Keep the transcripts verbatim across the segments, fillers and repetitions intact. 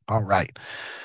All right.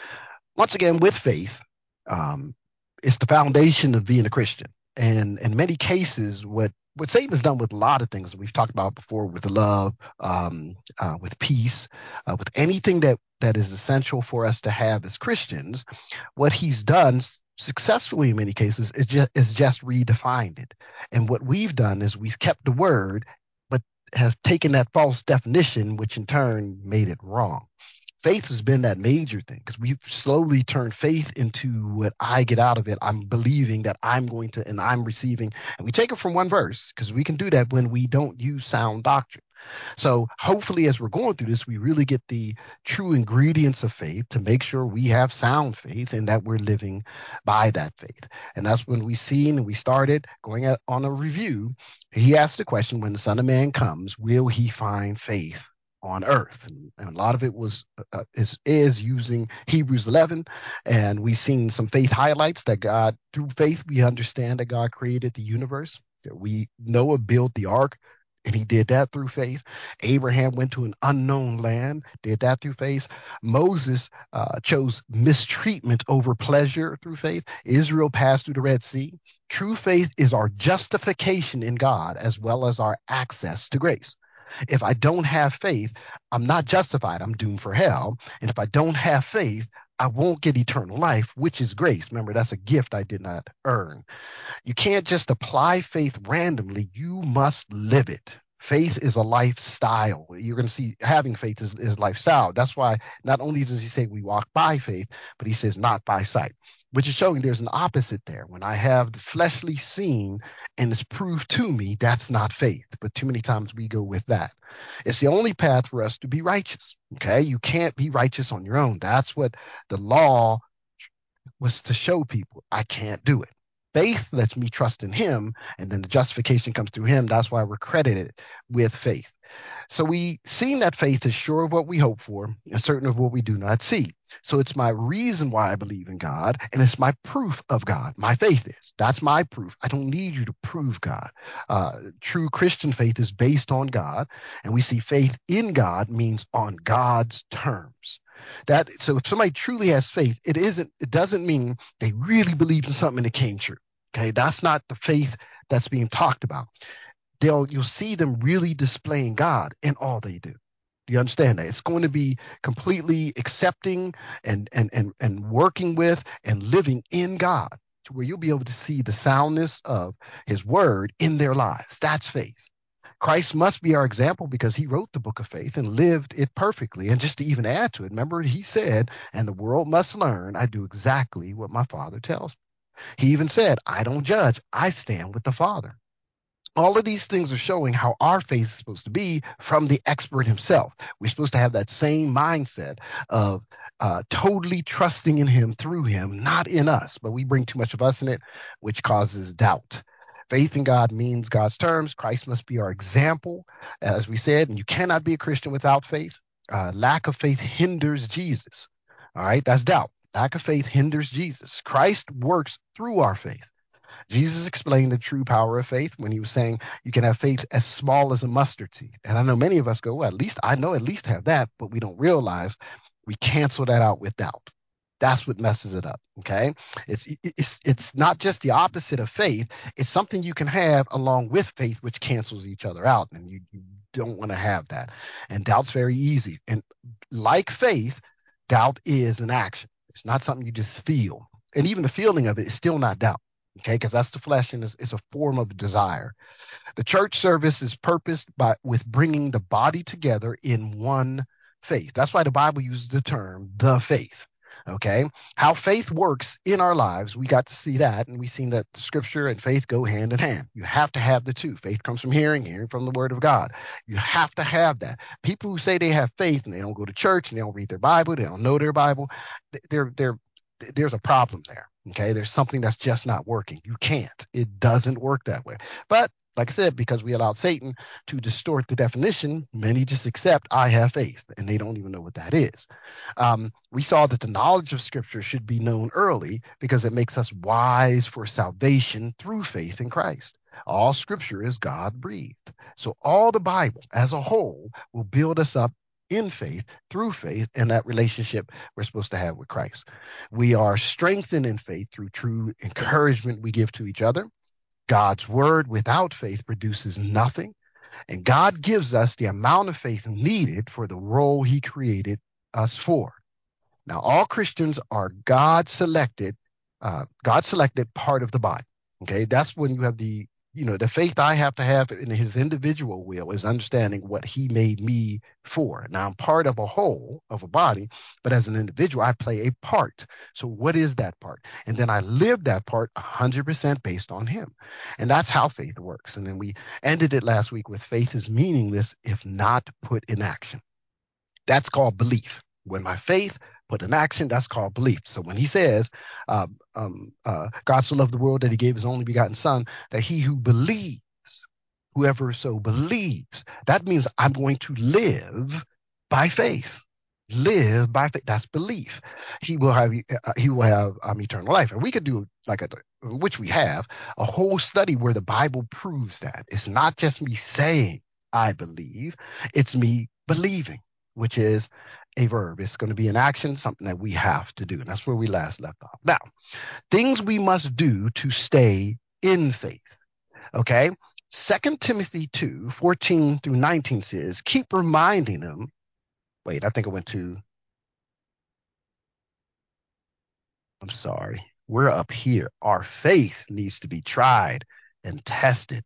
Once again, with faith, um, it's the foundation of being a Christian. And in many cases, what what Satan has done with a lot of things that we've talked about before, with love, um, uh, with peace, uh, with anything that that is essential for us to have as Christians, what he's done successfully in many cases is just is just redefined it. And what we've done is we've kept the word, but have taken that false definition, which in turn made it wrong. Faith has been that major thing because we've slowly turned faith into what I get out of it. I'm believing that I'm going to and I'm receiving. And we take it from one verse because we can do that when we don't use sound doctrine. So hopefully, as we're going through this, we really get the true ingredients of faith to make sure we have sound faith and that we're living by that faith. And that's when we seen and we started going at, on a review. He asked the question, when the Son of Man comes, will he find faith on earth? And, and a lot of it was uh, is is using Hebrews eleven, and we've seen some faith highlights that God, through faith, we understand that God created the universe. That we Noah built the ark, and he did that through faith. Abraham went to an unknown land, did that through faith. Moses uh, chose mistreatment over pleasure through faith. Israel passed through the Red Sea. True faith is our justification in God as well as our access to grace. If I don't have faith, I'm not justified. I'm doomed for hell. And if I don't have faith, I won't get eternal life, which is grace. Remember, that's a gift I did not earn. You can't just apply faith randomly. You must live it. Faith is a lifestyle. You're going to see having faith is, is lifestyle. That's why not only does he say we walk by faith, but he says not by sight, which is showing there's an opposite there. When I have the fleshly seen and it's proved to me, that's not faith. But too many times we go with that. It's the only path for us to be righteous. Okay. You can't be righteous on your own. That's what the law was to show people. I can't do it. Faith lets me trust in him, and then the justification comes through him. That's why we're credited with faith. So we seen that faith is sure of what we hope for and certain of what we do not see. So it's my reason why I believe in God, and it's my proof of God. My faith is. That's my proof. I don't need you to prove God. Uh, true Christian faith is based on God, and we see faith in God means on God's terms. That so if somebody truly has faith, it isn't. It doesn't mean they really believed in something and it came true. Okay, that's not the faith that's being talked about. They'll You'll see them really displaying God in all they do. Do you understand that? It's going to be completely accepting and and and and working with and living in God to where you'll be able to see the soundness of his word in their lives. That's faith. Christ must be our example because he wrote the book of faith and lived it perfectly. And just to even add to it, remember he said, and the world must learn I do exactly what my father tells me. He even said, I don't judge, I stand with the Father. All of these things are showing how our faith is supposed to be from the expert himself. We're supposed to have that same mindset of uh, totally trusting in him through him, not in us, but we bring too much of us in it, which causes doubt. Faith in God means God's terms. Christ must be our example, as we said, and you cannot be a Christian without faith. Uh, lack of faith hinders Jesus. All right, that's doubt. Lack of faith hinders Jesus. Christ works through our faith. Jesus explained the true power of faith when he was saying you can have faith as small as a mustard seed. And I know many of us go, well, at least I know at least have that, but we don't realize we cancel that out with doubt. That's what messes it up. Okay. It's it's it's not just the opposite of faith. It's something you can have along with faith, which cancels each other out. And you, you don't want to have that. And doubt's very easy. And like faith, doubt is an action. It's not something you just feel. And even the feeling of it is still not doubt. Okay, because that's the flesh and it's, it's a form of desire. The church service is purposed by with bringing the body together in one faith. That's why the Bible uses the term the faith. Okay, how faith works in our lives, we got to see that, and we've seen that scripture and faith go hand in hand. You have to have the two. Faith comes from hearing, hearing from the word of God. You have to have that. People who say they have faith and they don't go to church and they don't read their Bible, they don't know their Bible, they're they're there's a problem there. Okay. There's something that's just not working. You can't. It doesn't work that way. But like I said, because we allowed Satan to distort the definition, many just accept I have faith and they don't even know what that is. Um, we saw that the knowledge of Scripture should be known early because it makes us wise for salvation through faith in Christ. All Scripture is God breathed. So all the Bible as a whole will build us up in faith, through faith, and that relationship we're supposed to have with Christ. We are strengthened in faith through true encouragement we give to each other. God's word without faith produces nothing. And God gives us the amount of faith needed for the role he created us for. Now, all Christians are God selected, uh, God selected part of the body. Okay, that's when you have the, you know, the faith I have to have in his individual will is understanding what he made me for. Now, I'm part of a whole of a body, but as an individual, I play a part. So, what is that part? And then I live that part one hundred percent based on him. And that's how faith works. And then we ended it last week with faith is meaningless if not put in action. That's called belief. When my faith put in action, that's called belief. So when he says, uh, um, uh, God so loved the world that he gave his only begotten son, that he who believes, whoever so believes, that means I'm going to live by faith. Live by faith. That's belief. He will have uh, he will have um, eternal life, and we could do like a, which we have, a whole study where the Bible proves that it's not just me saying I believe, it's me believing, which is a verb. It's going to be an action, something that we have to do. And that's where we last left off. Now, things we must do to stay in faith. Okay. Second Timothy two, fourteen through nineteen says, keep reminding them. Wait, I think I went to, I'm sorry. We're up here. Our faith needs to be tried and tested.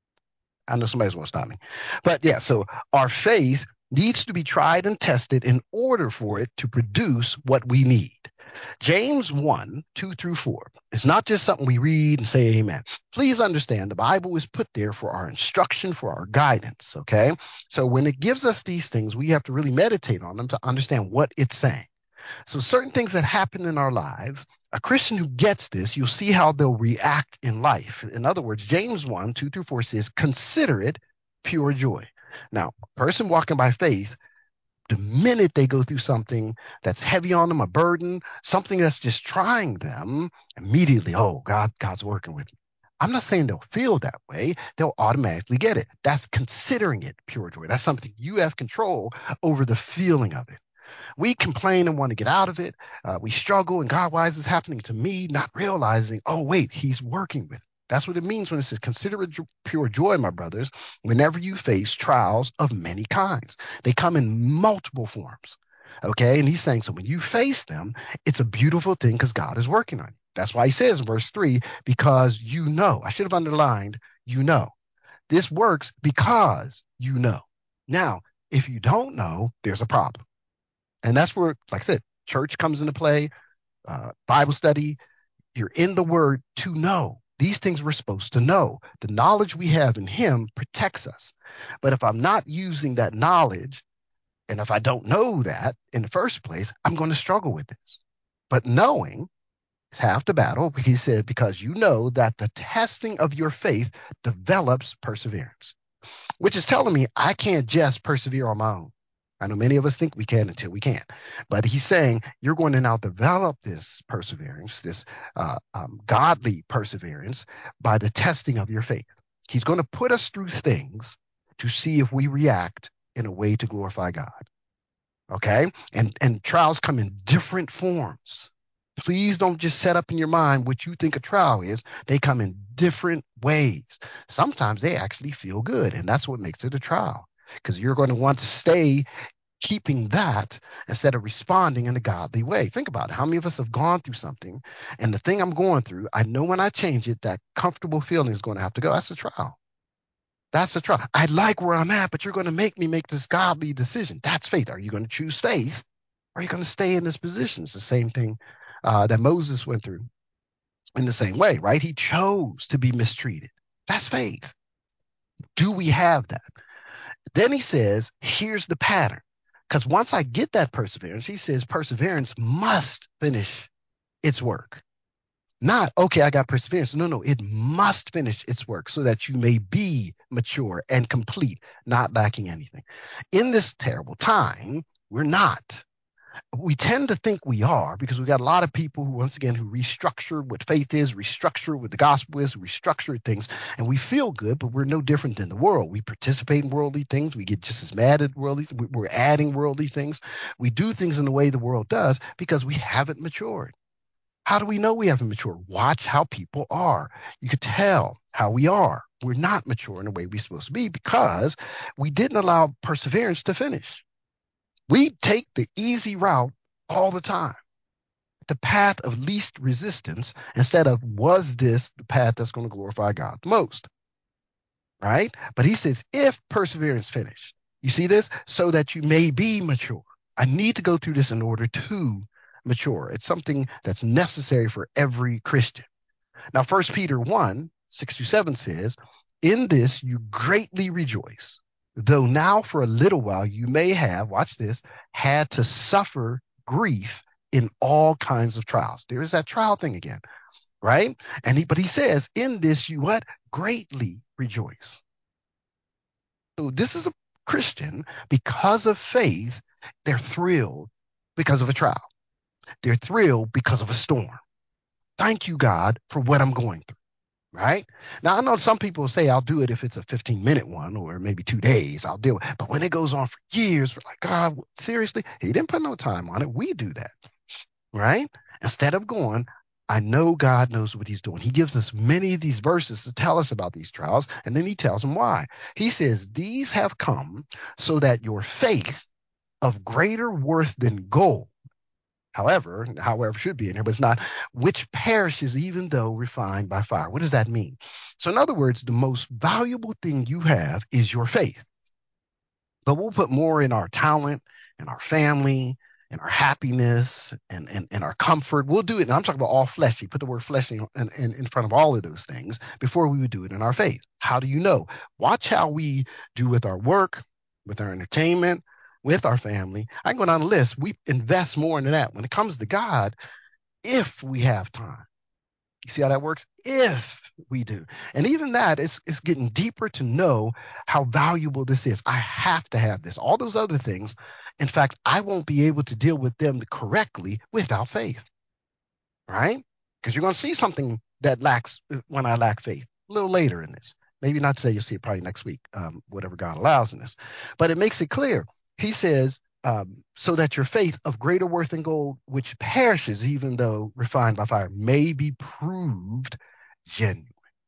I know somebody's going to stop me. But yeah, so our faith needs to be tried and tested in order for it to produce what we need. James one, two through four. It's not just something we read and say amen. Please understand the Bible is put there for our instruction, for our guidance, okay? So when it gives us these things, we have to really meditate on them to understand what it's saying. So certain things that happen in our lives, a Christian who gets this, you'll see how they'll react in life. In other words, James one, two through four says, consider it pure joy. Now, a person walking by faith, the minute they go through something that's heavy on them, a burden, something that's just trying them, immediately, oh, God, God's working with me. I'm not saying they'll feel that way. They'll automatically get it. That's considering it pure joy. That's something you have control over the feeling of it. We complain and want to get out of it. Uh, we struggle and God, why is this happening to me? Not realizing, oh, wait, he's working with it. That's what it means when it says, consider it pure joy, my brothers, whenever you face trials of many kinds. They come in multiple forms. Okay. And he's saying, so when you face them, it's a beautiful thing because God is working on you. That's why he says in verse three, because you know. I should have underlined, you know. This works because you know. Now, if you don't know, there's a problem. And that's where, like I said, church comes into play, uh, Bible study. You're in the word to know. These things we're supposed to know. The knowledge we have in him protects us. But if I'm not using that knowledge, and if I don't know that in the first place, I'm going to struggle with this. But knowing is half the battle. He said, because you know that the testing of your faith develops perseverance, which is telling me I can't just persevere on my own. I know many of us think we can until we can't. But he's saying you're going to now develop this perseverance, this uh, um, godly perseverance by the testing of your faith. He's going to put us through things to see if we react in a way to glorify God. Okay? And, and trials come in different forms. Please don't just set up in your mind what you think a trial is. They come in different ways. Sometimes they actually feel good, and that's what makes it a trial, because you're going to want to stay keeping that instead of responding in a godly way. Think about it. How many of us have gone through something, and the thing I'm going through, I know when I change it, that comfortable feeling is going to have to go. That's a trial. That's a trial. I like where I'm at, but you're going to make me make this godly decision. That's faith. Are you going to choose faith? Or are you going to stay in this position? It's the same thing uh, that Moses went through in the same way, right? He chose to be mistreated. That's faith. Do we have that? Then he says, here's the pattern. Because once I get that perseverance, he says perseverance must finish its work. Not, okay, I got perseverance. No, no, it must finish its work so that you may be mature and complete, not lacking anything. In this terrible time, we're not. We tend to think we are because we got a lot of people who, once again, who restructure what faith is, restructure what the gospel is, restructure things, and we feel good, but we're no different than the world. We participate in worldly things. We get just as mad at worldly. We're adding worldly things. We do things in the way the world does because we haven't matured. How do we know we haven't matured? Watch how people are. You could tell how we are. We're not mature in the way we're supposed to be because we didn't allow perseverance to finish. We take the easy route all the time, the path of least resistance, instead of, was this the path that's going to glorify God the most? Right? But he says, if perseverance finish, you see this, so that you may be mature. I need to go through this in order to mature. It's something that's necessary for every Christian. Now, First Peter one, six to seven says, in this you greatly rejoice, though now for a little while you may have, watch this, had to suffer grief in all kinds of trials. There is that trial thing again, right? And he, but he says, in this you what? Greatly rejoice. So this is a Christian, because of faith, they're thrilled because of a trial. They're thrilled because of a storm. Thank you, God, for what I'm going through. Right? Now, I know some people say I'll do it if it's a fifteen minute one or maybe two days, I'll do it. But when it goes on for years, we're like, God, seriously? He didn't put no time on it. We do that, right? Instead of going, I know God knows what he's doing. He gives us many of these verses to tell us about these trials, and then he tells them why. He says, these have come so that your faith of greater worth than gold, however, however should be in here, but it's not, which perishes even though refined by fire. What does that mean? So in other words, the most valuable thing you have is your faith. But we'll put more in our talent and our family and our happiness and, and, and our comfort. We'll do it. And I'm talking about all fleshy. Put the word fleshy in, in, in front of all of those things before we would do it in our faith. How do you know? Watch how we do with our work, with our entertainment, with our family. I can go down the list. We invest more into that. When it comes to God, if we have time. You see how that works? If we do. And even that is, is getting deeper to know how valuable this is. I have to have this. All those other things, in fact, I won't be able to deal with them correctly without faith, right? Because you're going to see something that lacks when I lack faith a little later in this. Maybe not today, you'll see it probably next week, um, whatever God allows in this. But it makes it clear. He says, um, so that your faith of greater worth than gold, which perishes even though refined by fire, may be proved genuine.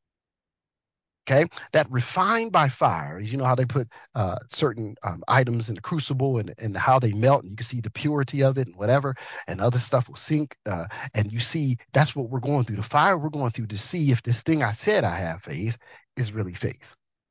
Okay, that refined by fire, you know how they put uh, certain um, items in the crucible and, and how they melt, and you can see the purity of it and whatever, and other stuff will sink. Uh, and you see that's what we're going through. The fire we're going through to see if this thing I said I have faith is really faith.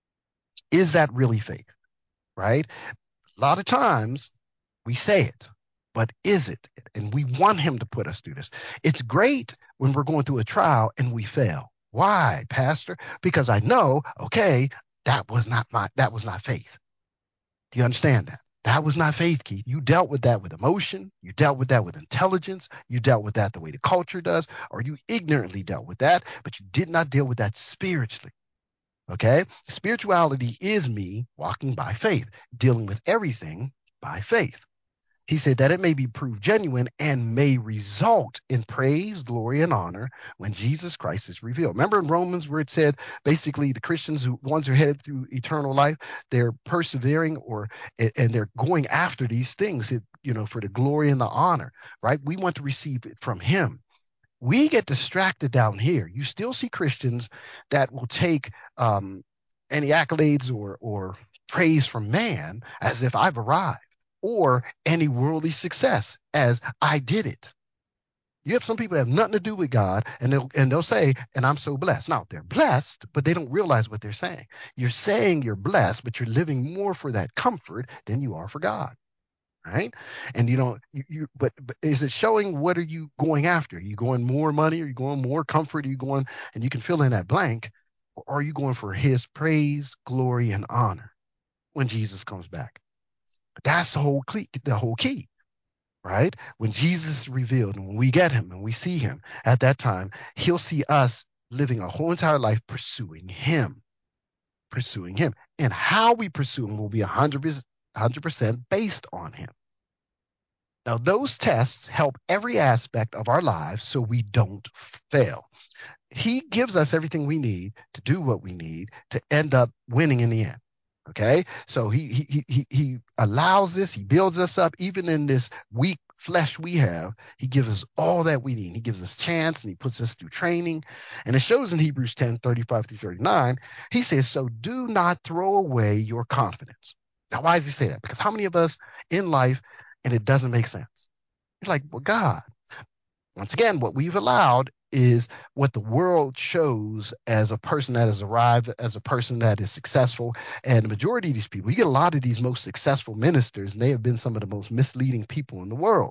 Is that really faith? Right? A lot of times we say it, but is it? And we want him to put us through this. It's great when we're going through a trial and we fail. Why, Pastor? Because I know, okay, that was not my that was not faith. Do you understand that? That was not faith, Keith. You dealt with that with emotion. You dealt with that with intelligence. You dealt with that the way the culture does, or you ignorantly dealt with that, but you did not deal with that spiritually. Okay? Spirituality is me walking by faith, dealing with everything by faith. He said that it may be proved genuine and may result in praise, glory, and honor when Jesus Christ is revealed. Remember in Romans where it said basically the Christians who ones who are headed through eternal life, they're persevering or and they're going after these things, you know, for the glory and the honor, right? We want to receive it from him. We get distracted down here. You still see Christians that will take um, any accolades or or praise from man as if I've arrived, or any worldly success as I did it. You have some people that have nothing to do with God, and they'll and they'll say, "And I'm so blessed." Now they're blessed, but they don't realize what they're saying. You're saying you're blessed, but you're living more for that comfort than you are for God, right? And you don't you, you but, but is it showing what are you going after? Are you going more money? Are you going more comfort? Are you going and you can fill in that blank, or are you going for his praise, glory, and honor when Jesus comes back? That's the whole key, the whole key, right? When Jesus is revealed and when we get him and we see him at that time, he'll see us living a whole entire life pursuing him, pursuing him. And how we pursue him will be one hundred percent based on him. Now, those tests help every aspect of our lives so we don't fail. He gives us everything we need to do what we need to end up winning in the end. Okay. So he he he he allows this, he builds us up, even in this weak flesh we have. He gives us all that we need. He gives us chance and he puts us through training. And it shows in Hebrews ten, thirty-five through thirty-nine, he says, so do not throw away your confidence. Now, why does he say that? Because how many of us in life and it doesn't make sense? You're like, well, God, once again, what we've allowed is what the world shows as a person that has arrived, as a person that is successful. And the majority of these people, you get a lot of these most successful ministers, and they have been some of the most misleading people in the world.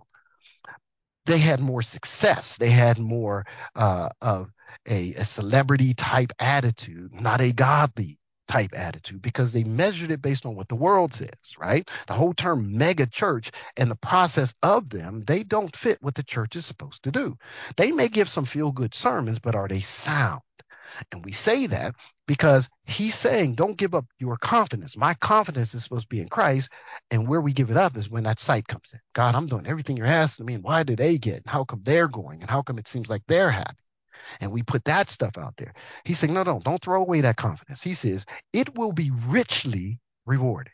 They had more success. They had more uh, of a, a celebrity type attitude, not a godly type attitude, because they measured it based on what the world says, right? The whole term mega church and the process of them, they don't fit what the church is supposed to do. They may give some feel good sermons, but are they sound? And we say that because he's saying, don't give up your confidence. My confidence is supposed to be in Christ. And where we give it up is when that sight comes in. God, I'm doing everything you're asking me. And why did they get? And how come they're going? And how come it seems like they're happy? And we put that stuff out there. He's saying, no, no, don't throw away that confidence. He says, it will be richly rewarded.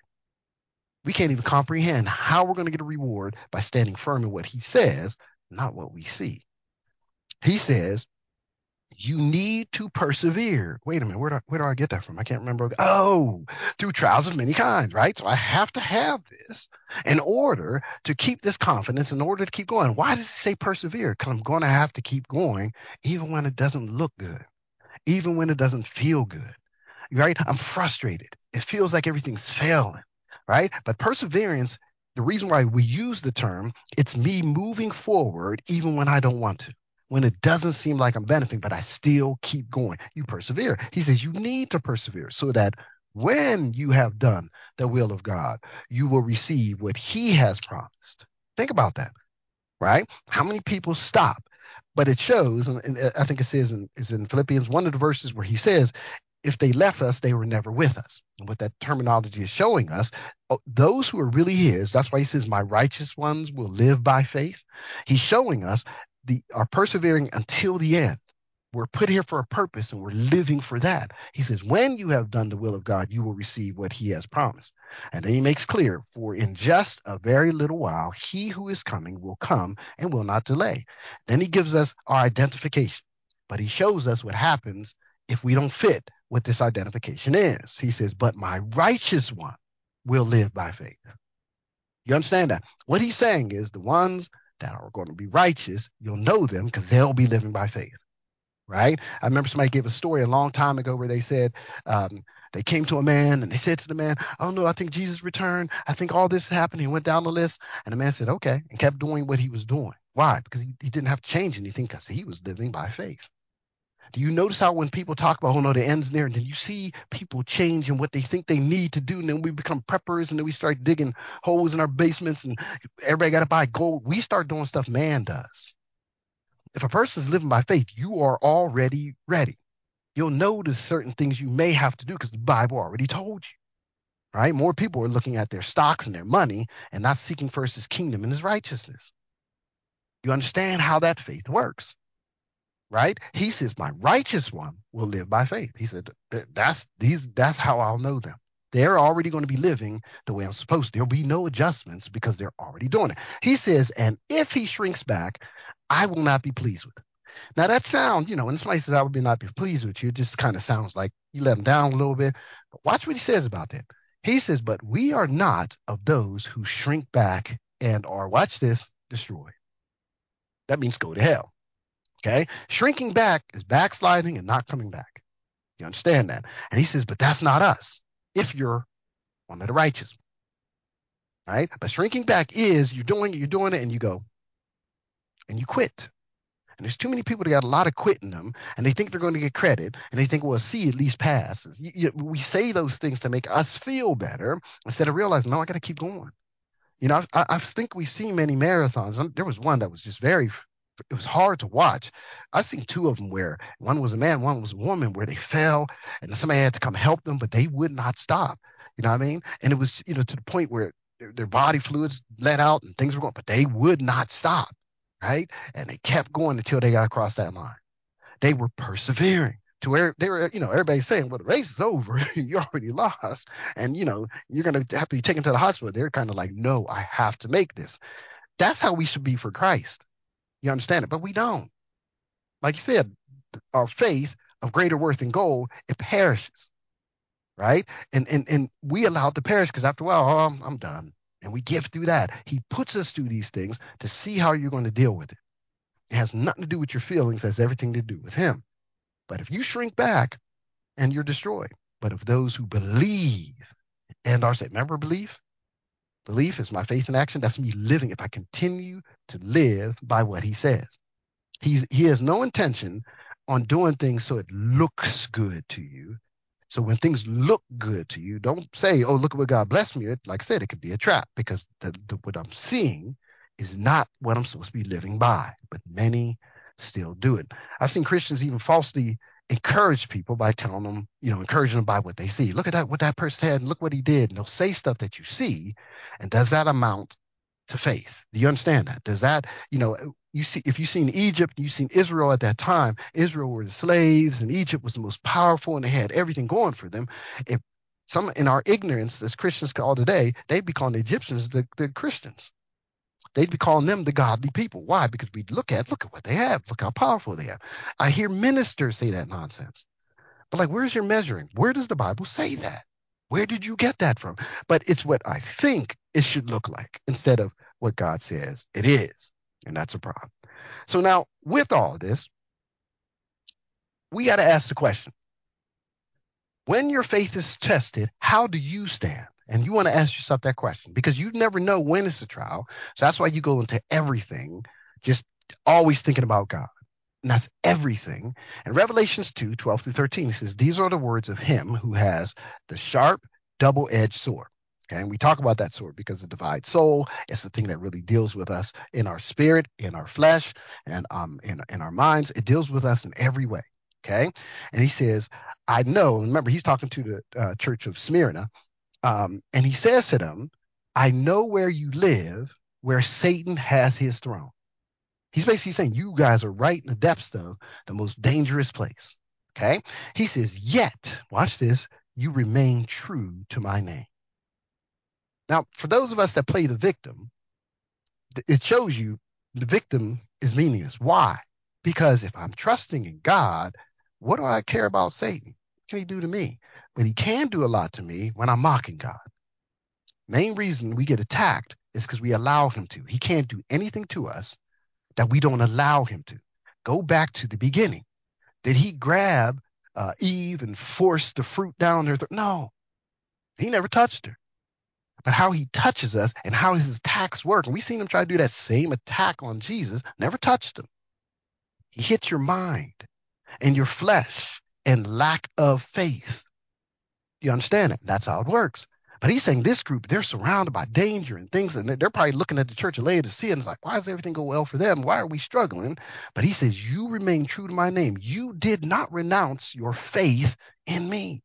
We can't even comprehend how we're going to get a reward by standing firm in what he says, not what we see. He says, you need to persevere. Wait a minute, where do, I, where do I get that from? I can't remember. Oh, through trials of many kinds, right? So I have to have this in order to keep this confidence, in order to keep going. Why does it say persevere? Because I'm going to have to keep going even when it doesn't look good, even when it doesn't feel good, right? I'm frustrated. It feels like everything's failing, right? But perseverance, the reason why we use the term, it's me moving forward even when I don't want to, when it doesn't seem like I'm benefiting, but I still keep going. You persevere. He says you need to persevere so that when you have done the will of God, you will receive what he has promised. Think about that, right? How many people stop? But it shows, and, and I think it says in, is in Philippians, one of the verses where he says, if they left us, they were never with us. And what that terminology is showing us, oh, those who are really his, that's why he says, my righteous ones will live by faith. He's showing us the are persevering until the end. We're put here for a purpose and we're living for that. He says, when you have done the will of God, you will receive what he has promised. And then he makes clear, for in just a very little while, he who is coming will come and will not delay. Then he gives us our identification, but he shows us what happens if we don't fit what this identification is. He says, but my righteous one will live by faith. You understand that? What he's saying is the ones that are going to be righteous, you'll know them because they'll be living by faith. Right? I remember somebody gave a story a long time ago where they said um, they came to a man and they said to the man, oh no, I think Jesus returned. I think all this happened. He went down the list and the man said, okay, and kept doing what he was doing. Why? Because he, he didn't have to change anything because he was living by faith. Do you notice how when people talk about, oh no, the end's near, and then you see people change in what they think they need to do, and then we become preppers, and then we start digging holes in our basements, and everybody got to buy gold. We start doing stuff man does. If a person is living by faith, you are already ready. You'll notice certain things you may have to do because the Bible already told you, right? More people are looking at their stocks and their money and not seeking first his kingdom and his righteousness. You understand how that faith works, right? He says, my righteous one will live by faith. He said, that's these, that's how I'll know them. They're already going to be living the way I'm supposed to. There'll be no adjustments because they're already doing it. He says, and if he shrinks back, I will not be pleased with it. Now that sounds, you know, when somebody says I would be not be pleased with you, it just kind of sounds like you let him down a little bit. But watch what he says about that. He says, but we are not of those who shrink back and are, watch this, destroyed. That means go to hell. Okay. Shrinking back is backsliding and not coming back. You understand that? And he says, but that's not us if you're one of the righteous. Right? But shrinking back is you're doing it, you're doing it, and you go and you quit. And there's too many people that got a lot of quit in them, and they think they're going to get credit, and they think, well, C at least passes. You, you, we say those things to make us feel better instead of realizing, no, I got to keep going. You know, I, I think we've seen many marathons. There was one that was just very, it was hard to watch. I've seen two of them where one was a man, one was a woman, where they fell, and somebody had to come help them, but they would not stop. You know what I mean? And it was, you know, to the point where their, their body fluids let out and things were going, but they would not stop, right? And they kept going until they got across that line. They were persevering to where they were, you know, everybody's saying, well, the race is over. You already lost. And, you know, you're going to have to be taken to the hospital. They're kind of like, no, I have to make this. That's how we should be for Christ. You understand it? But we don't. Like you said, our faith of greater worth than gold, it perishes, right? And and and we allow it to perish because after a while, oh, I'm, I'm done. And we give through that. He puts us through these things to see how you're going to deal with it. It has nothing to do with your feelings. It has everything to do with him. But if you shrink back and you're destroyed, but of those who believe and are saved. Remember belief? Belief is my faith in action. That's me living. If I continue to live by what he says, he, he has no intention on doing things so it looks good to you. So when things look good to you, don't say, oh, look at what God blessed me with. Like I said, it could be a trap because the, the, what I'm seeing is not what I'm supposed to be living by. But many still do it. I've seen Christians even falsely encourage people by telling them, you know, encouraging them by what they see. Look at that, what that person had, and look what he did. And they'll say stuff that you see. And does that amount to faith? Do you understand that? Does that, you know, you see, if you've seen Egypt, you've seen Israel at that time, Israel were the slaves and Egypt was the most powerful and they had everything going for them. If some in our ignorance, as Christians call today, they'd be calling the Egyptians the, the Christians. They'd be calling them the godly people. Why? Because we look at, look at what they have. Look how powerful they have. I hear ministers say that nonsense. But like, where's your measuring? Where does the Bible say that? Where did you get that from? But it's what I think it should look like instead of what God says it is. And that's a problem. So now with all this, we got to ask the question, when your faith is tested, how do you stand? And you want to ask yourself that question because you never know when it's a trial. So that's why you go into everything, just always thinking about God. And that's everything. And Revelations two, twelve through thirteen says, these are the words of him who has the sharp, double-edged sword. Okay, and we talk about that sword because it divides soul. It's the thing that really deals with us in our spirit, in our flesh, and um, in, in our minds. It deals with us in every way. Okay, and he says, I know, remember, he's talking to the uh, church of Smyrna, um, and he says to them, I know where you live, where Satan has his throne. He's basically saying you guys are right in the depths of the most dangerous place. Okay. He says, yet, watch this, you remain true to my name. Now, for those of us that play the victim, it shows you the victim is meaningless. Why? Because if I'm trusting in God, what do I care about Satan? What can he do to me? But he can do a lot to me when I'm mocking God. Main reason we get attacked is because we allow him to. He can't do anything to us that we don't allow him to. Go back to the beginning. Did he grab uh, Eve and force the fruit down her throat? No, he never touched her. But how he touches us and how his attacks work, and we've seen him try to do that same attack on Jesus, never touched him. He hits your mind and your flesh and lack of faith. You understand it? That's how it works. But he's saying this group, they're surrounded by danger and things, and they're probably looking at the church of Laodicea and it's like, why does everything go well for them? Why are we struggling? But he says, you remain true to my name. You did not renounce your faith in me.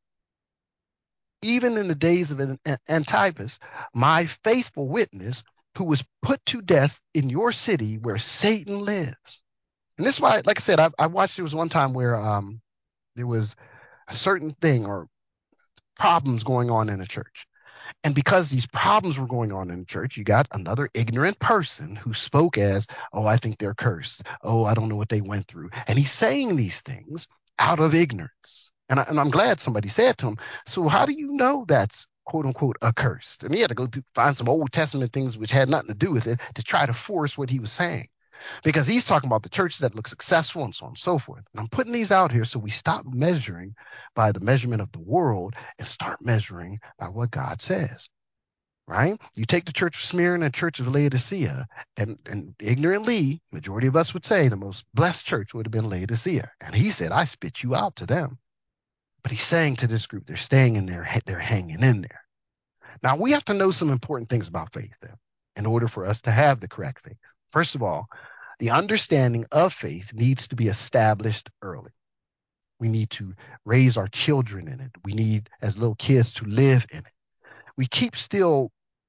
Even in the days of Antipas, my faithful witness, who was put to death in your city where Satan lives. And this is why, like I said, I, I watched, there was one time where um, there was a certain thing or problems going on in the church. And because these problems were going on in the church, you got another ignorant person who spoke as, oh, I think they're cursed. Oh, I don't know what they went through. And he's saying these things out of ignorance. And, I, and I'm glad somebody said to him, so how do you know that's quote unquote accursed? And he had to go through, find some Old Testament things which had nothing to do with it to try to force what he was saying. Because he's talking about the churches that look successful and so on and so forth. And I'm putting these out here so we stop measuring by the measurement of the world and start measuring by what God says. Right? You take the church of Smyrna and the church of Laodicea, and, and ignorantly, majority of us would say the most blessed church would have been Laodicea. And he said, I spit you out to them. But he's saying to this group, they're staying in there, they're hanging in there. Now, we have to know some important things about faith then, in order for us to have the correct faith. First of all, the understanding of faith needs to be established early. We need to raise our children in it. We need, as little kids, to live in it. We keep still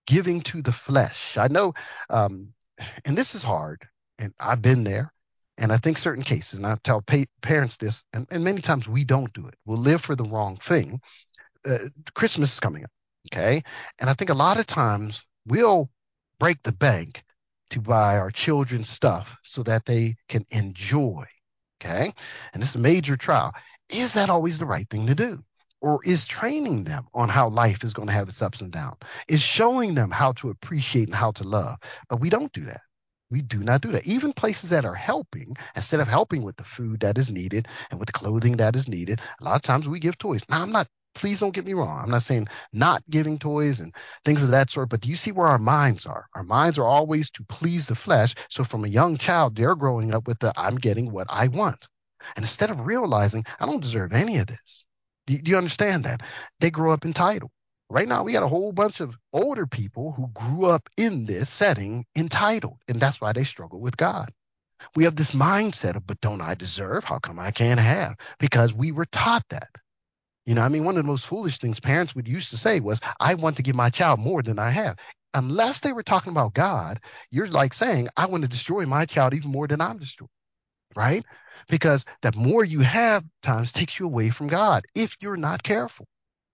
giving to the flesh. I know, um, and this is hard, and I've been there. And I think certain cases, and I tell pa- parents this, and, and many times we don't do it. We'll live for the wrong thing. Uh, Christmas is coming up, okay? And I think a lot of times we'll break the bank to buy our children stuff so that they can enjoy, okay? And this is a major trial. Is that always the right thing to do? Or is training them on how life is going to have its ups and downs? Is showing them how to appreciate and how to love? But we don't do that. We do not do that. Even places that are helping, instead of helping with the food that is needed and with the clothing that is needed, a lot of times we give toys. Now, I'm not, please don't get me wrong. I'm not saying not giving toys and things of that sort, but do you see where our minds are? Our minds are always to please the flesh. So from a young child, they're growing up with the I'm getting what I want. And instead of realizing I don't deserve any of this, do you, do you understand that? They grow up entitled. Right now, we got a whole bunch of older people who grew up in this setting entitled, and that's why they struggle with God. We have this mindset of, but don't I deserve? How come I can't have? Because we were taught that. You know, I mean, one of the most foolish things parents would used to say was, I want to give my child more than I have. Unless they were talking about God, you're like saying, I want to destroy my child even more than I'm destroyed, right? Because the more you have times takes you away from God if you're not careful.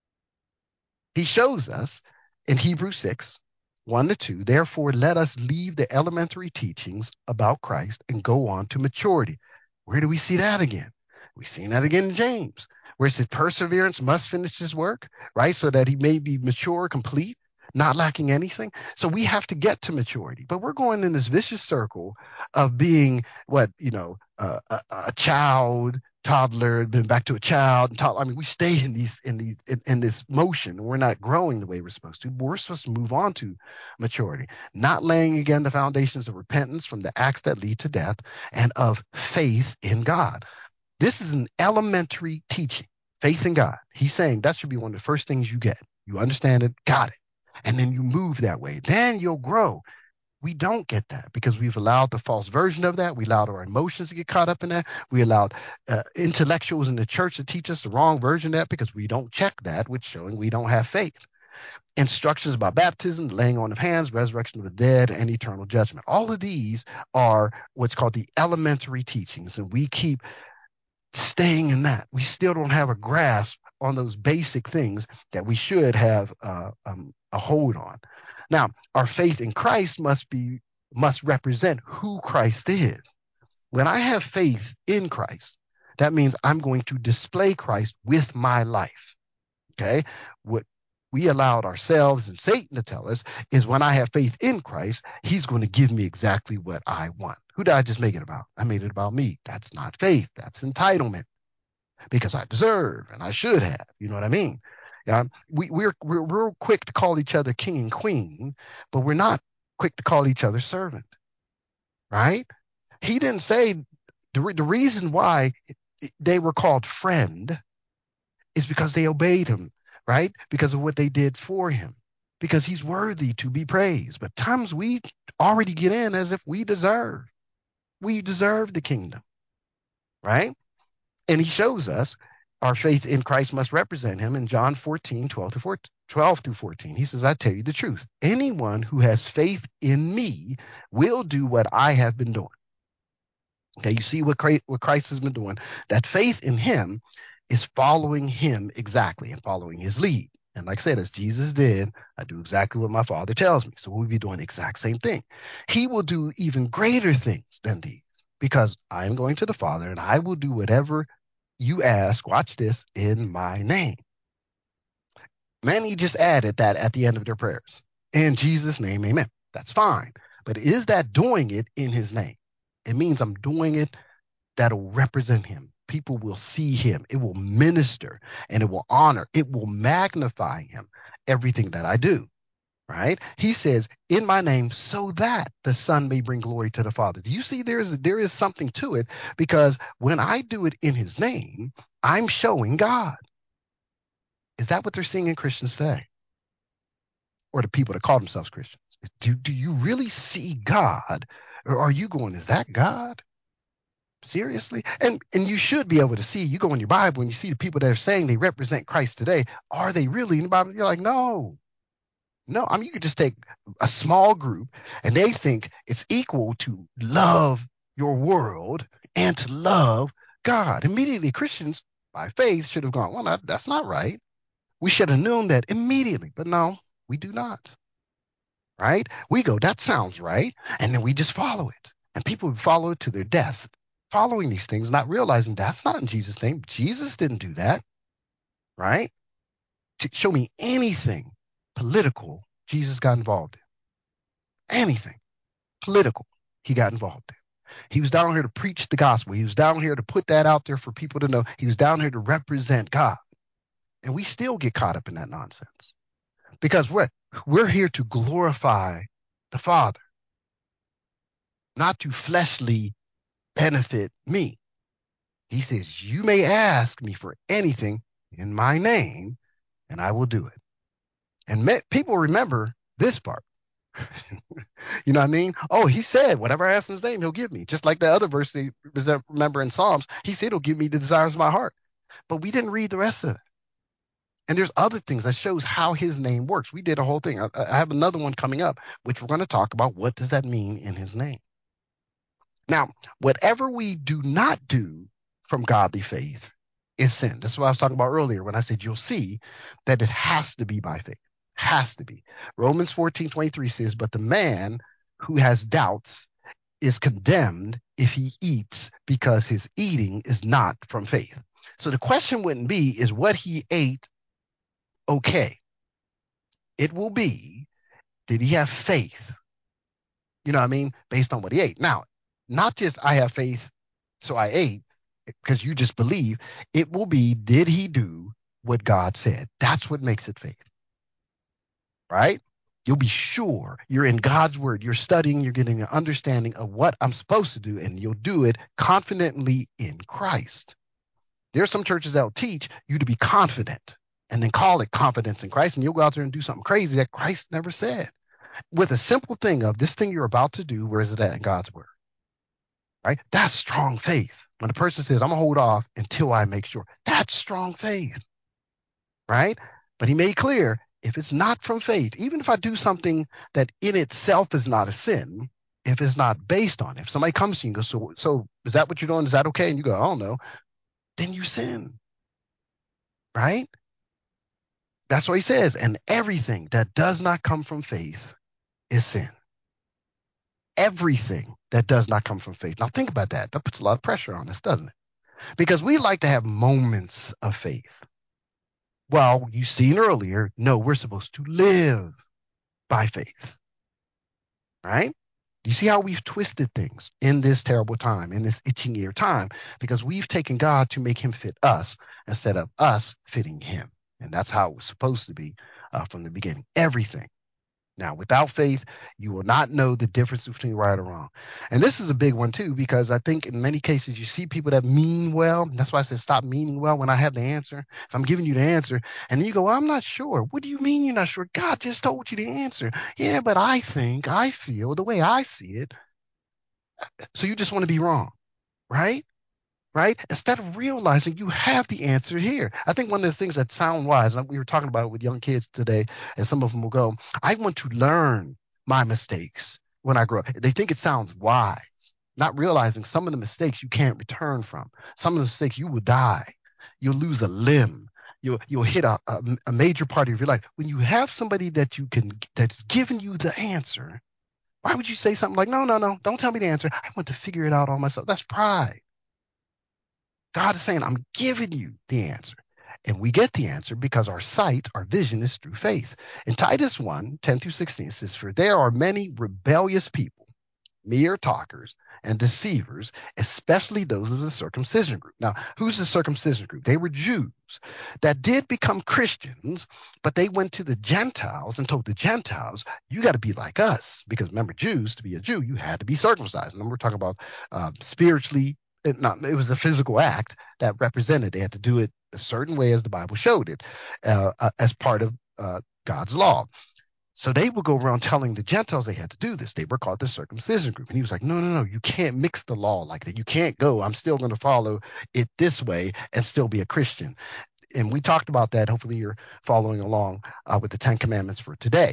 He shows us in Hebrews six, one to two, therefore let us leave the elementary teachings about Christ and go on to maturity. Where do we see that again? We've seen that again in James, where it said perseverance must finish his work, right? So that he may be mature, complete, not lacking anything. So we have to get to maturity. But we're going in this vicious circle of being what, you know, uh, a, a child, toddler, then back to a child, and toddler. I mean, we stay in these in these in, in this motion. We're not growing the way we're supposed to. We're supposed to move on to maturity, not laying again the foundations of repentance from the acts that lead to death and of faith in God. This is an elementary teaching, faith in God. He's saying that should be one of the first things you get. You understand it, got it. And then you move that way. Then you'll grow. We don't get that because we've allowed the false version of that. We allowed our emotions to get caught up in that. We allowed uh, intellectuals in the church to teach us the wrong version of that because we don't check that, which showing we don't have faith. Instructions about baptism, laying on of hands, resurrection of the dead, and eternal judgment. All of these are what's called the elementary teachings, and we keep staying in that. We still don't have a grasp on those basic things that we should have uh, um, a hold on. Now, our faith in Christ must be must represent who Christ is. When I have faith in Christ, that means I'm going to display Christ with my life. Okay? What we allowed ourselves and Satan to tell us is when I have faith in Christ, he's going to give me exactly what I want. Who did I just make it about? I made it about me. That's not faith. That's entitlement because I deserve and I should have. You know what I mean? Yeah, we, we're, we're real quick to call each other king and queen, but we're not quick to call each other servant, right? He didn't say the, re- the reason why they were called friend is because they obeyed him, right? Because of what they did for him, because he's worthy to be praised. But times we already get in as if we deserve, we deserve the kingdom, right? And he shows us our faith in Christ must represent him in John fourteen, twelve to fourteen, twelve through fourteen. He says, I tell you the truth. Anyone who has faith in me will do what I have been doing. Okay, you see what Christ, what Christ has been doing. That faith in him is following him exactly and following his lead. And like I said, as Jesus did, I do exactly what my Father tells me. So we'll be doing the exact same thing. He will do even greater things than these because I am going to the Father and I will do whatever you ask, watch this, in my name. Many just added that at the end of their prayers. In Jesus' name, amen. That's fine. But is that doing it in his name? It means I'm doing it that'll represent him. People will see him. It will minister and it will honor. It will magnify him, everything that I do. Right? He says, in my name, so that the Son may bring glory to the Father. Do you see there is there is something to it? Because when I do it in his name, I'm showing God. Is that what they're seeing in Christians today? Or the people that call themselves Christians? Do, do you really see God? Or are you going, is that God? Seriously? And and you should be able to see, you go in your Bible and you see the people that are saying they represent Christ today. Are they really in the Bible? You're like, no. No, I mean, you could just take a small group and they think it's equal to love your world and to love God. Immediately, Christians by faith should have gone, well, that, that's not right. We should have known that immediately, but no, we do not, right? We go, that sounds right. And then we just follow it. And people follow it to their death, following these things, not realizing that's not in Jesus' name. Jesus didn't do that, right? To show me anything political Jesus got involved in. Anything political he got involved in. He was down here to preach the gospel. He was down here to put that out there for people to know. He was down here to represent God. And we still get caught up in that nonsense because we're, we're here to glorify the Father, not to fleshly benefit me. He says, you may ask me for anything in my name, and I will do it. And me- people remember this part. You know what I mean? Oh, he said, whatever I ask in his name, he'll give me. Just like the other verse they remember in Psalms, he said he'll give me the desires of my heart. But we didn't read the rest of it. And there's other things that shows how his name works. We did a whole thing. I, I have another one coming up, which we're going to talk about. What does that mean in his name? Now, whatever we do not do from godly faith is sin. This is what I was talking about earlier when I said you'll see that it has to be by faith. Has to be. Romans fourteen twenty-three says, but the man who has doubts is condemned if he eats because his eating is not from faith. So the question wouldn't be, is what he ate okay? It will be, did he have faith? You know what I mean? Based on what he ate. Now, not just I have faith, so I ate, because you just believe. It will be, did he do what God said? That's what makes it faith, right? You'll be sure you're in God's word. You're studying, you're getting an understanding of what I'm supposed to do, and you'll do it confidently in Christ. There are some churches that will teach you to be confident and then call it confidence in Christ, and you'll go out there and do something crazy that Christ never said. With a simple thing of this thing you're about to do, where is it at in God's word? Right? That's strong faith. When a person says, I'm gonna hold off until I make sure, that's strong faith, right? But he made clear, if it's not from faith, even if I do something that in itself is not a sin, if it's not based on it, if somebody comes to you and goes, so, so is that what you're doing? Is that okay? And you go, I don't know. Then you sin, right? That's what he says. And everything that does not come from faith is sin. Everything that does not come from faith. Now think about that. That puts a lot of pressure on us, doesn't it? Because we like to have moments of faith. Well, you seen earlier, no, we're supposed to live by faith, right? Do you see how we've twisted things in this terrible time, in this itching ear time? Because we've taken God to make him fit us instead of us fitting him. And that's how it was supposed to be uh, from the beginning. Everything. Now, without faith, you will not know the difference between right or wrong. And this is a big one, too, because I think in many cases you see people that mean well. That's why I said stop meaning well when I have the answer. If I'm giving you the answer and then you go, well, I'm not sure. What do you mean you're not sure? God just told you the answer. Yeah, but I think, I feel the way I see it. So you just want to be wrong, right? Right? Instead of realizing you have the answer here. I think one of the things that sound wise, and we were talking about it with young kids today, and some of them will go, I want to learn my mistakes when I grow up. They think it sounds wise, not realizing some of the mistakes you can't return from. Some of the mistakes you will die. You'll lose a limb. You'll, you'll hit a, a, a major part of your life. When you have somebody that you can, that's giving you the answer, why would you say something like, no, no, no, don't tell me the answer. I want to figure it out all myself. That's pride. God is saying, I'm giving you the answer. And we get the answer because our sight, our vision is through faith. In Titus one, ten through sixteen, it says, for there are many rebellious people, mere talkers and deceivers, especially those of the circumcision group. Now, who's the circumcision group? They were Jews that did become Christians, but they went to the Gentiles and told the Gentiles, you got to be like us. Because remember, Jews, to be a Jew, you had to be circumcised. And we're talking about uh, spiritually, it, not, it was a physical act that represented. They had to do it a certain way as the Bible showed it, uh, uh, as part of uh, God's law. So they would go around telling the Gentiles they had to do this. They were called the circumcision group. And he was like, no, no, no, you can't mix the law like that. You can't go, I'm still going to follow it this way and still be a Christian. And we talked about that. Hopefully you're following along uh, with the Ten Commandments for today.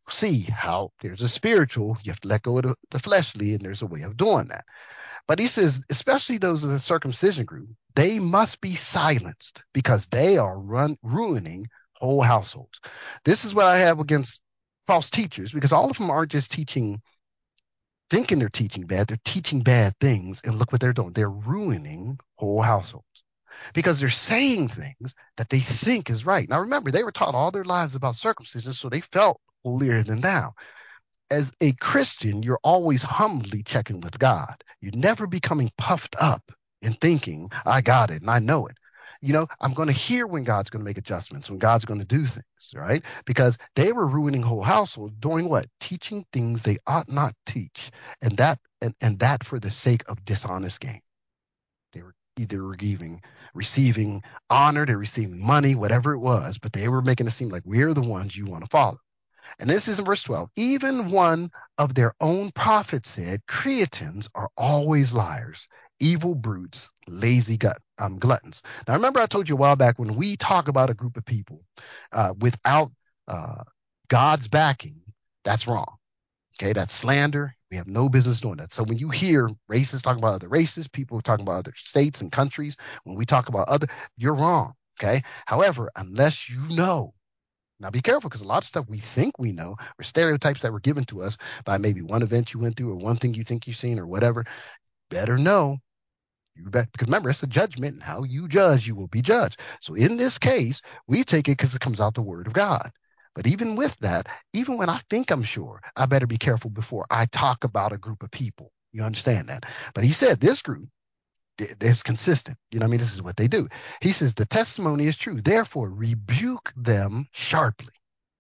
see how there's a spiritual, you have to let go of the, the fleshly, and there's a way of doing that. But he says, especially those of the circumcision group, they must be silenced because they are run, ruining whole households. This is what I have against false teachers, because all of them aren't just teaching, thinking they're teaching bad, they're teaching bad things, and look what they're doing. They're ruining whole households because they're saying things that they think is right. Now, remember, they were taught all their lives about circumcision, so they felt holier than thou. As a Christian, you're always humbly checking with God. You're never becoming puffed up and thinking, I got it and I know it. You know, I'm going to hear when God's going to make adjustments, when God's going to do things, right? Because they were ruining whole households, doing what? Teaching things they ought not teach. And that and, and that for the sake of dishonest gain. They were either receiving, receiving honor, they're receiving money, whatever it was, but they were making it seem like we're the ones you want to follow. And this is in verse twelve. Even one of their own prophets said, Cretans are always liars, evil brutes, lazy gut, um, gluttons. Now, remember I told you a while back, when we talk about a group of people uh, without uh, God's backing, that's wrong. Okay, that's slander. We have no business doing that. So when you hear racists talking about other races, people talking about other states and countries, when we talk about other, you're wrong. Okay. However, unless you know, now be careful, because a lot of stuff we think we know or stereotypes that were given to us by maybe one event you went through or one thing you think you've seen or whatever. Better know. You bet, because remember, it's a judgment, and how you judge, you will be judged. So in this case, we take it because it comes out the word of God. But even with that, even when I think I'm sure, I better be careful before I talk about a group of people. You understand that? But he said this group, it's consistent. You know what I mean? This is what they do. He says the testimony is true. Therefore, rebuke them sharply.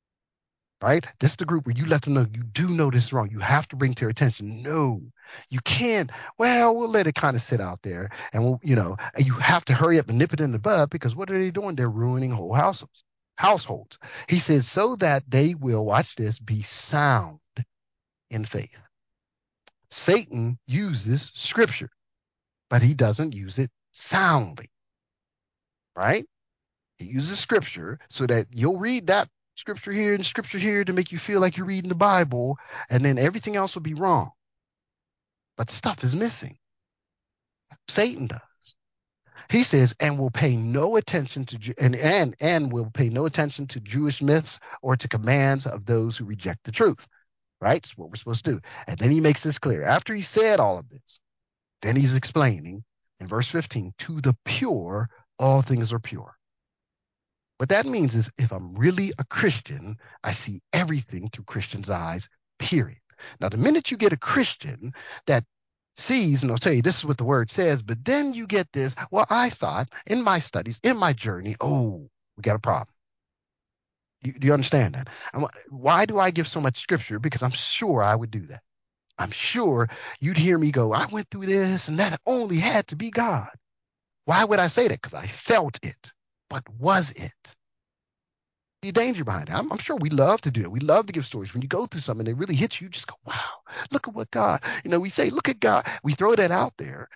Right? This is the group where you let them know you do know this is wrong. You have to bring to their attention. No, you can't. Well, we'll let it kind of sit out there, and we'll, you know, and you have to hurry up and nip it in the bud, because what are they doing? They're ruining whole households. Households. He says, so that they will, watch this, be sound in faith. Satan uses scripture, but he doesn't use it soundly. Right? He uses scripture so that you'll read that scripture here and scripture here to make you feel like you're reading the Bible, and then everything else will be wrong. But stuff is missing. Satan does. He says, and will pay no attention to and and and will pay no attention to Jewish myths or to commands of those who reject the truth. Right? That's what we're supposed to do. And then he makes this clear. After he said all of this, then he's explaining in verse fifteen, to the pure, all things are pure. What that means is, if I'm really a Christian, I see everything through Christians' eyes, period. Now, the minute you get a Christian that sees, and I'll tell you, this is what the word says, but then you get this, well, I thought in my studies, in my journey, oh, we got a problem. You, do you understand that? And why do I give so much scripture? Because I'm sure I would do that. I'm sure you'd hear me go, I went through this, and that only had to be God. Why would I say that? Because I felt it. But was it? The danger behind it. I'm, I'm sure we love to do it. We love to give stories. When you go through something, it really hits you. You just go, wow, look at what God, you know, we say, look at God. We throw that out there.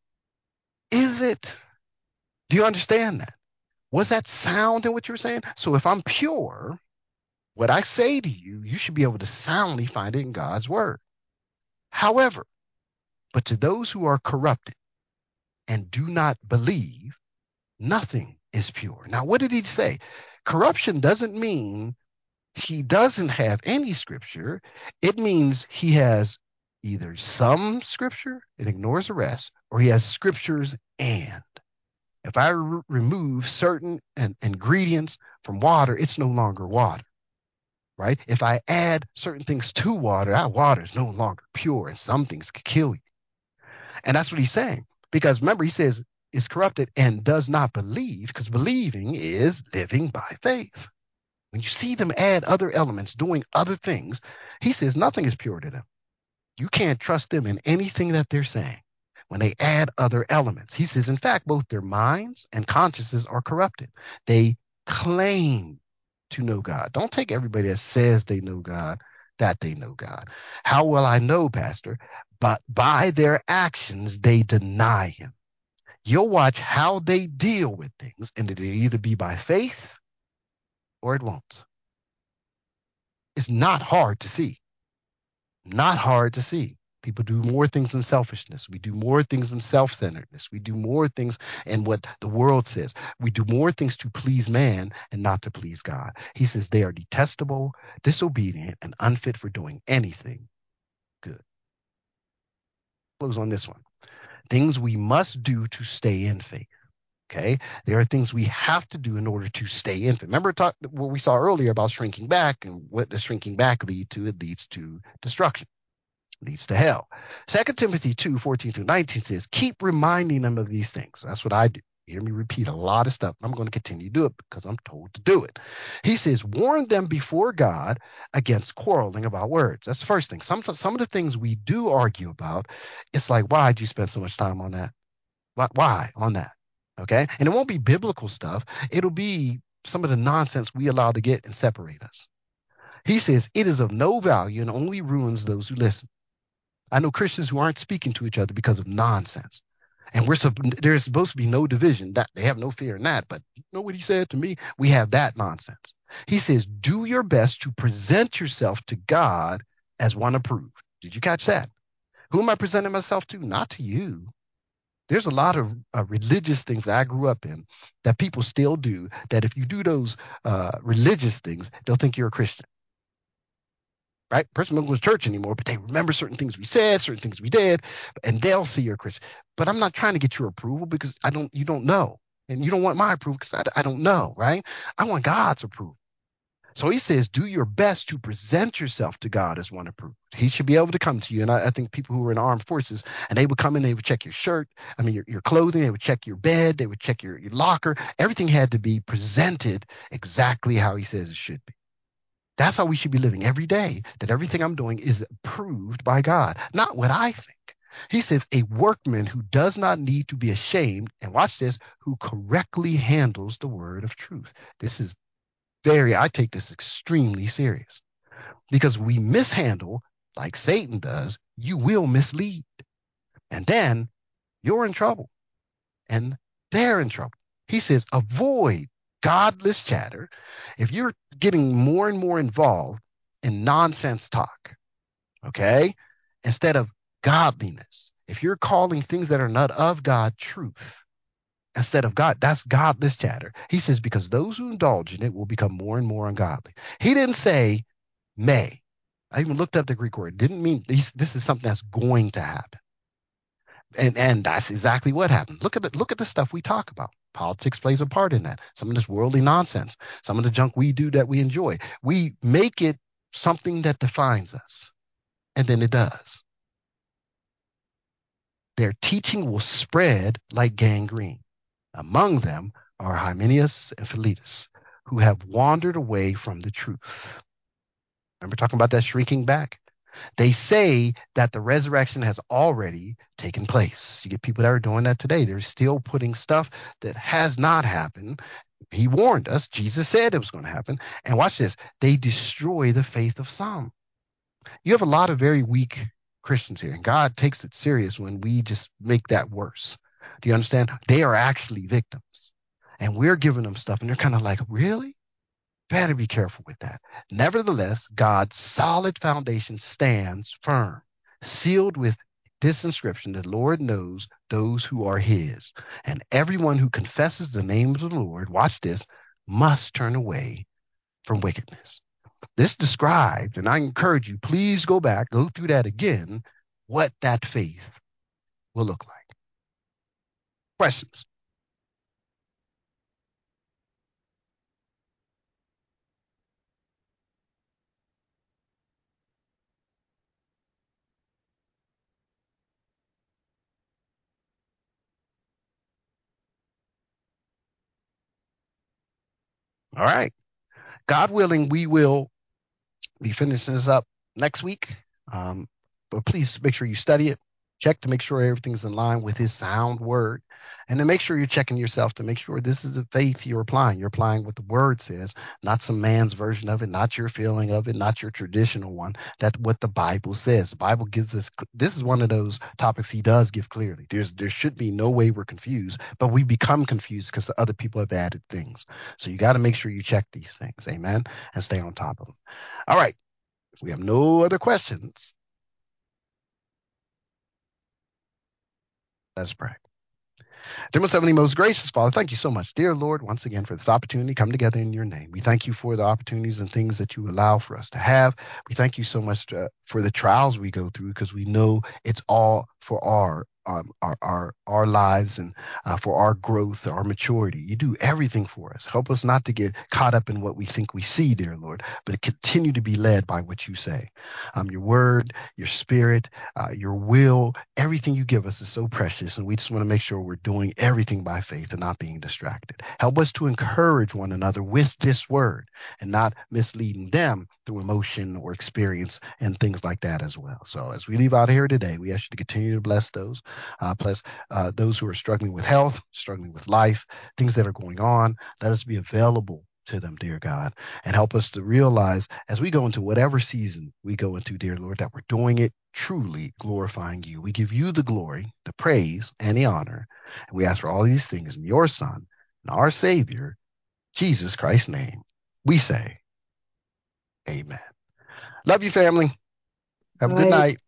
Is it? Do you understand that? Was that sound in what you were saying? So if I'm pure, what I say to you, you should be able to soundly find it in God's word. However, but to those who are corrupted and do not believe, nothing is pure. Now, what did he say? Corruption doesn't mean he doesn't have any scripture. It means he has either some scripture and ignores the rest, or he has scriptures and. If I re- remove certain an- ingredients from water, it's no longer water, right? If I add certain things to water, that water is no longer pure, and some things could kill you. And that's what he's saying. Because remember, he says is corrupted and does not believe, because believing is living by faith. When you see them add other elements, doing other things, he says nothing is pure to them. You can't trust them in anything that they're saying when they add other elements. He says, in fact, both their minds and consciences are corrupted. They claim to know God. Don't take everybody that says they know God, that they know God. How will I know, Pastor? But by their actions, they deny him. You'll watch how they deal with things, and it'll either be by faith or it won't. It's not hard to see. Not hard to see. People do more things in selfishness. We do more things in self-centeredness. We do more things in what the world says. We do more things to please man and not to please God. He says they are detestable, disobedient, and unfit for doing anything good. Close on this one. Things we must do to stay in faith. Okay, there are things we have to do in order to stay in faith. Remember talk, what we saw earlier about shrinking back, and what does shrinking back lead to? It leads to destruction, leads to hell. Second Timothy two fourteen through nineteen says, keep reminding them of these things. That's what I do. You hear me repeat a lot of stuff. I'm going to continue to do it because I'm told to do it. He says, warn them before God against quarreling about words. That's the first thing. Some, some of the things we do argue about, it's like, why'd you spend so much time on that? Why, why on that? Okay. And it won't be biblical stuff. It'll be some of the nonsense we allow to get and separate us. He says, it is of no value and only ruins those who listen. I know Christians who aren't speaking to each other because of nonsense. And we're there's supposed to be no division. That they have no fear in that. But you know what he said to me? We have that nonsense. He says, do your best to present yourself to God as one approved. Did you catch that? Who am I presenting myself to? Not to you. There's a lot of uh, religious things that I grew up in that people still do, that if you do those uh, religious things, they'll think you're a Christian. Right? Person doesn't go to church anymore, but they remember certain things we said, certain things we did, and they'll see you're a Christian. But I'm not trying to get your approval because I don't. You don't know, and you don't want my approval because I, I don't know. Right? I want God's approval. So he says, do your best to present yourself to God as one approved. He should be able to come to you. And I, I think people who are in the armed forces, and they would come in, they would check your shirt, I mean, your, your clothing, they would check your bed, they would check your, your locker. Everything had to be presented exactly how he says it should be. That's how we should be living every day, that everything I'm doing is approved by God, not what I think. He says, a workman who does not need to be ashamed, and watch this, who correctly handles the word of truth. This is very, I take this extremely serious because we mishandle like Satan does, you will mislead. And then you're in trouble and they're in trouble. He says, avoid godless chatter. If you're getting more and more involved in nonsense talk, okay, instead of godliness, if you're calling things that are not of God truth, instead of God, that's godless chatter. He says, because those who indulge in it will become more and more ungodly. He didn't say may. I even looked up the Greek word. It didn't mean these, this is something that's going to happen. And and that's exactly what happened. Look at the look at the stuff we talk about. Politics plays a part in that. Some of this worldly nonsense, some of the junk we do that we enjoy. We make it something that defines us. And then it does. Their teaching will spread like gangrene. Among them are Hymenaeus and Philetus, who have wandered away from the truth. Remember talking about that shrinking back? They say that the resurrection has already taken place. You get people that are doing that today. They're still putting stuff that has not happened. He warned us. Jesus said it was going to happen. And watch this. They destroy the faith of some. You have a lot of very weak Christians here, and God takes it serious when we just make that worse. Do you understand? They are actually victims, and we're giving them stuff, and they're kind of like, really? Better be careful with that. Nevertheless, God's solid foundation stands firm, sealed with this inscription: the Lord knows those who are his. And everyone who confesses the name of the Lord, watch this, must turn away from wickedness. This described, and I encourage you, please go back, go through that again, what that faith will look like. Questions? All right. God willing, we will be finishing this up next week. Um, but please make sure you study it. Check to make sure everything's in line with his sound word. And then make sure you're checking yourself to make sure this is the faith you're applying. You're applying what the word says, not some man's version of it, not your feeling of it, not your traditional one. That's what the Bible says. The Bible gives us, this is one of those topics he does give clearly. There's There should be no way we're confused, but we become confused because other people have added things. So you got to make sure you check these things. Amen. And stay on top of them. All right. If we have no other questions, let us pray. Dear most heavenly, most gracious Father, thank you so much, dear Lord, once again for this opportunity to come together in your name. We thank you for the opportunities and things that you allow for us to have. We thank you so much uh, for the trials we go through because we know it's all for our um, our, our our lives and uh, for our growth, our maturity. You do everything for us. Help us not to get caught up in what we think we see, dear Lord, but continue to be led by what you say. Um, your word, your spirit, uh, your will, everything you give us is so precious. And we just want to make sure we're doing everything by faith and not being distracted. Help us to encourage one another with this word and not misleading them through emotion or experience and things like that as well. So as we leave out here today, we ask you to continue to bless those, uh, bless uh, those who are struggling with health, struggling with life, things that are going on. Let us be available to them, dear God, and help us to realize as we go into whatever season we go into, dear Lord, that we're doing it truly glorifying you. We give you the glory, the praise, and the honor. And we ask for all these things in your Son and our Savior, Jesus Christ's name. We say, Amen. Love you, family. Have a good Bye. night.